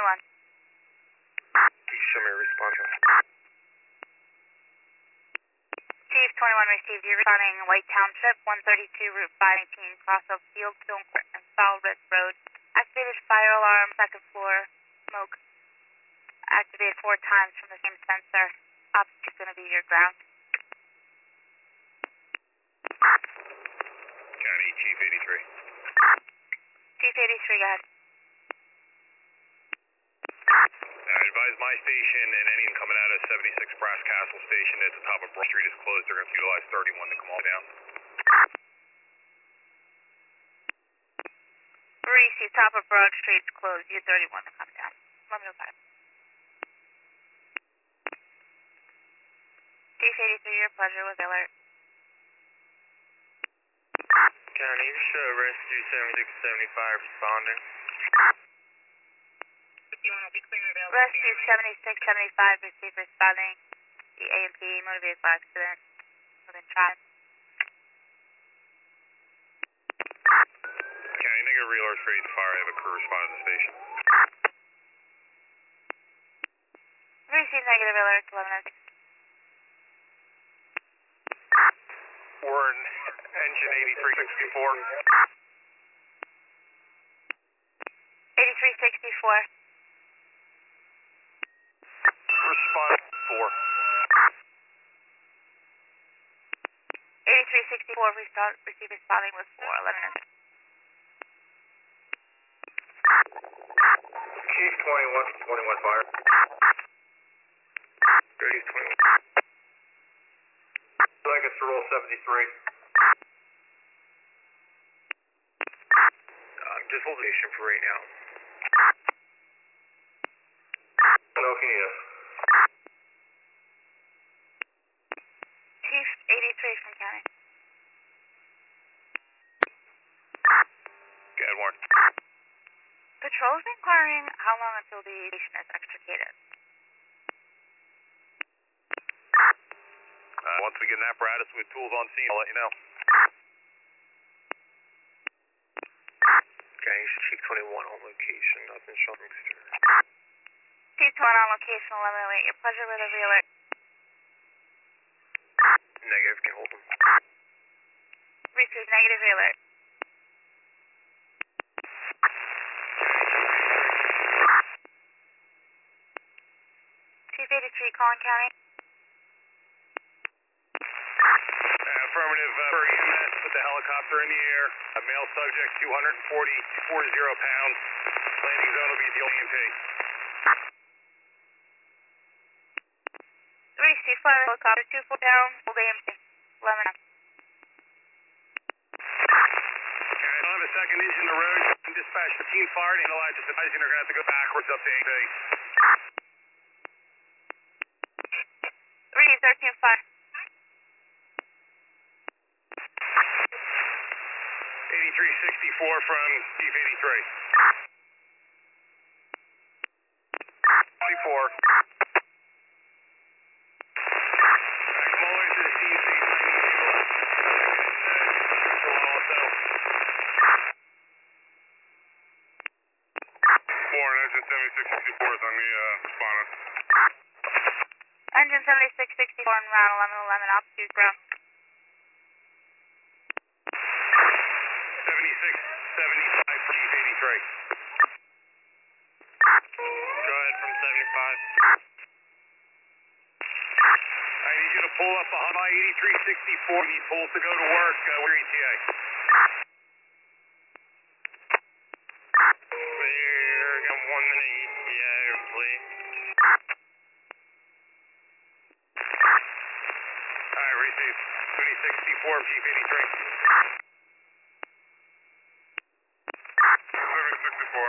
21. Can you show me a response? Chief 21 received. You're responding White Township, 132 Route 518, Crossover Field, Stone Court, and Foul Ridge Road. Activated fire alarm, second floor, smoke. Activated 4 times from the same sensor. Opposite is going to be your ground. County, Chief 83. Chief 83, go ahead. Advise my station and anyone coming out of 76 Brass Castle Station at the top of Broad Street is closed. They're going to utilize 31 to come all down. Reese, top of Broad Street's closed. You 31 to come down. Let me know that. Chief 83, your pleasure with alert. County, show Rescue 7675 responding. Rescue 7675 received responding. The A&P motor vehicle accident within tribe. County, negative real for the fire. I have a crew respond to the station. Received negative alert 1106. We're in engine 8364. 8364. Respond 4. 8364 received responding with 411. Chief 21 fire. Chief 21. I'd like us to roll 73. Just hold the station for right now. Okay, yes. Chief 83 from County. Go ahead, Warren. Patrol's inquiring how long until the station is extricated. Once we get an apparatus with tools on scene, I'll let you know. Okay, Chief 21 on location, nothing showing. Chief 21 on location, 1108. Your pleasure with a alert. Negative, can hold them. Received negative alert. Chief 83 calling County. Affirmative for EMS with the helicopter in the air. A male subject, 240 pounds. Landing zone will be at the A&P. Receive fire helicopter 24 down, hold AMP. 11 up. Okay, I don't have a second engine in the road. Dispatch the team fired and analyze just advising they're going to have to go backwards up to A&P. Receive 13 fire. 8364 from Chief 83. 24. Come all the way to the scene, so you might need to also. Warren, engine 7664 is on the respondent. Engine 7664 on route 1111, up to ground. 7675 for Chief 83. Go ahead from 75. I need you to pull up behind my 8364. You need pulls to go to work. We're ETA. We're got 1 minute ETA, please. Alright, receive. 7664, Chief 83. 7664.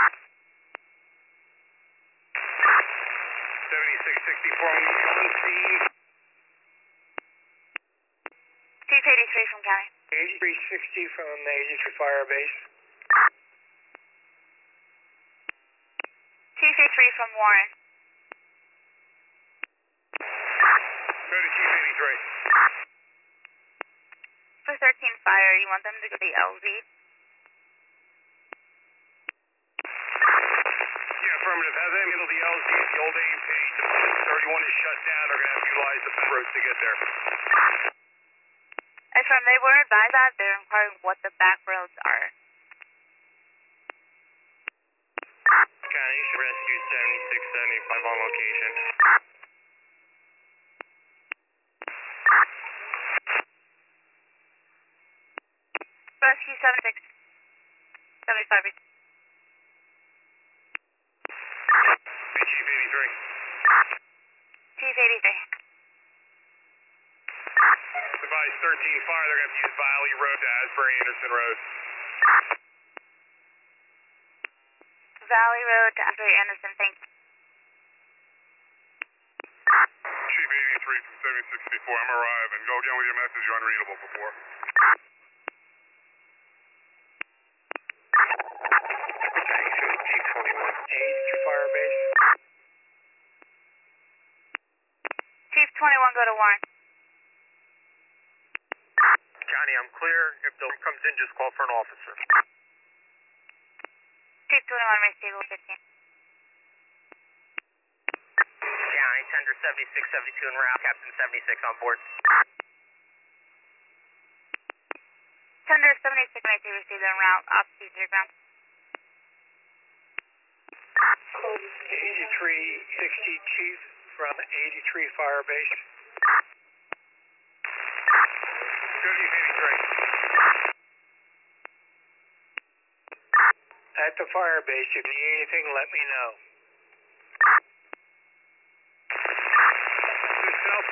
7664, we need you on scene. Chief 83 from County. 8360 from the 83 Fire Base. Chief 83 from Warren. Go to Chief 83. For 13 fire, you want them to go to the LZ? Yeah, affirmative. Affirmative. Has them handle the LZ, the old A&P. 31 is shut down. They're going to have to utilize the roads to get there. Affirm, they were advised that they're inquiring what the back roads are. County Rescue 7675 on location. Rescue 7675. Chief 83. Chief 83. Advise 13 fire. They're going to have to use Valley Road to Asbury Anderson Road. Valley Road to Asbury Anderson, thank you. Chief 83 from 764. I'm arriving. Go again with your message. You're unreadable before. Chief 21, A83 Fire Base. Chief 21, go to Warren. Johnny, I'm clear. If the one comes in, just call for an officer. Chief 21, race table 15. County, tender 7672 en route, Captain 76 on board. Tender 76 race table received en route, opposite your ground. 8360 Chief from 83 Fire Base. Good, Chief 83. At the fire base, if you need anything, let me know. Yourself?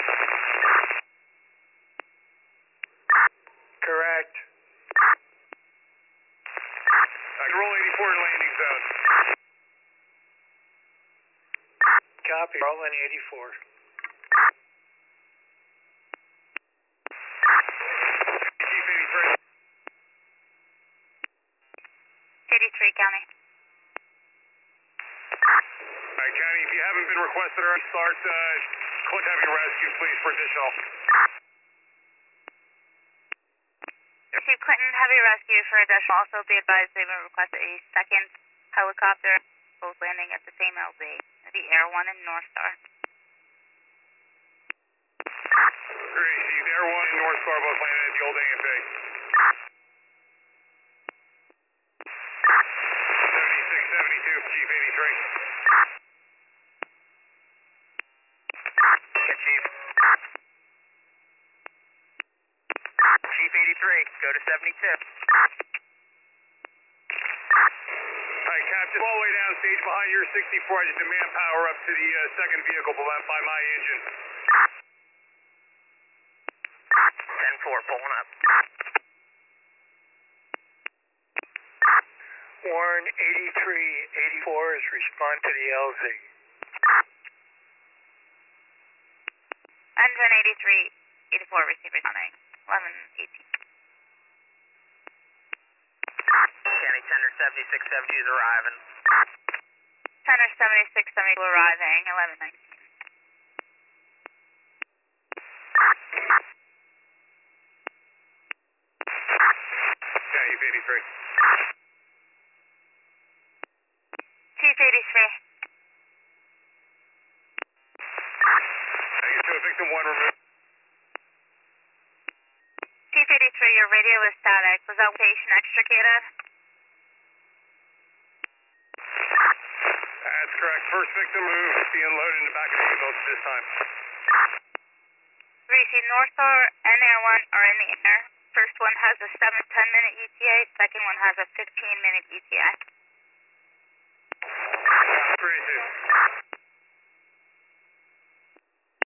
Correct. Roll 84 in landing zone. Copy. Rolling 84. Chief 83. 83 County. Alright, County, if you haven't been requested or start, click heavy rescue, please, for additional. Chief Clinton, heavy rescue for additional. Also be advised they will request a second helicopter, both landing at the same LZ, the Air 1 and North Star. Gracie, the Air 1 and North Star both landed at the old A&P. 7672, Chief 83. Good, Chief. Chief 83, go to 72. Alright, Captain, all the way down stage behind your 64. I just demand power up to the second vehicle by my engine. 10-4, pulling up. Warren 8384 is respond to the LZ. Engine 83, 84 receiver coming, 1118. County, tender 7672 is arriving. Tender 7672 arriving, 1119. Chief 83. Chief 83. Negative to a victim 1 removed. Chief 83, your radio is static. Was that patient extricated? That's correct. First victim moved, being loaded in the back of the ambulance at this time. Receive North Star and Air 1 are in the air. First one has a 7-10 minute ETA, second one has a 15-minute ETA. Great,